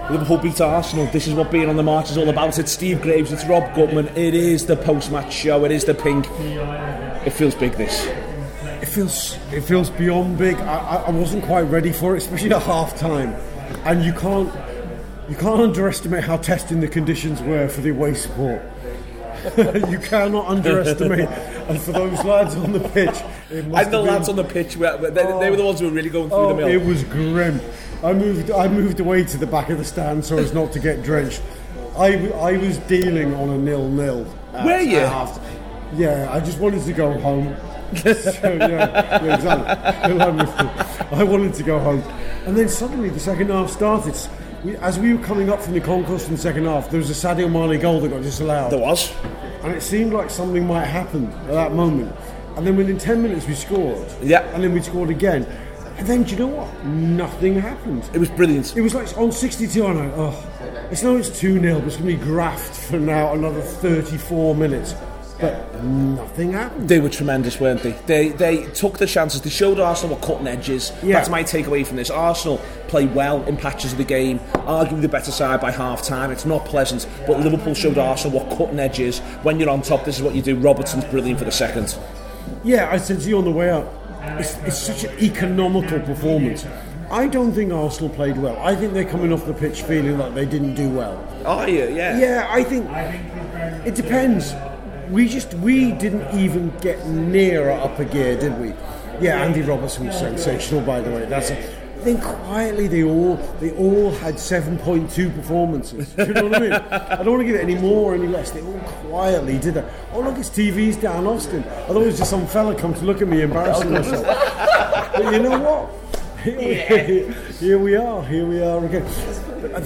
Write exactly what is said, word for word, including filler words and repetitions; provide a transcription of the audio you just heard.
Liverpool beat Arsenal. This is what being on the march is all about. It's Steve Graves, it's Rob Gutman. It is the post-match show. It is the pink. It feels big, this. It feels it feels beyond big. I, I wasn't quite ready for it, especially at half-time. And you can't you can't underestimate how testing the conditions were for the away support. You cannot underestimate. And for those lads on the pitch, it must and the have lads been, on the pitch, were, they, oh, they were the ones who were really going through oh, the mill. It was grim. I moved I moved away to the back of the stand so as not to get drenched. I, I was dealing on a nil-nil. Were you? After. Yeah, I just wanted to go home. So, yeah, yeah, exactly. I wanted to go home. And then suddenly the second half started. We, as we were coming up from the concourse in the second half, there was a Sadio Mane goal that got disallowed. There was. And it seemed like something might happen at that moment. And then within ten minutes we scored. Yeah. And then we scored again. And then, do you know what? Nothing happened. It was brilliant. It was like on sixty-two, I know, oh, it's not it's two nil, but it's going to be graft for now another thirty-four minutes. But nothing happened. They were tremendous, weren't they? They they took the chances. They showed Arsenal what cutting edge is. Yeah. That's my takeaway from this. Arsenal play well in patches of the game, arguably the better side by half time. It's not pleasant, but Liverpool showed Arsenal what cutting edge is. When you're on top, this is what you do. Robertson's brilliant for the second. Yeah, I said to you on the way up, it's, it's such an economical performance. I don't think Arsenal played well. I think they're coming off the pitch feeling like they didn't do well. Are you? Yeah. Yeah, I think it depends. We just we didn't even get near our upper gear, did we? Yeah, Andy Robertson was sensational, by the way. That's a, then quietly they all they all had seven point two performances. Do you know what I mean? I don't want to give it any more or any less. They all quietly did that. Oh look, it's T V's down Austin. I thought it was just some fella come to look at me embarrassing myself. But you know what? Here we are, here we are again. But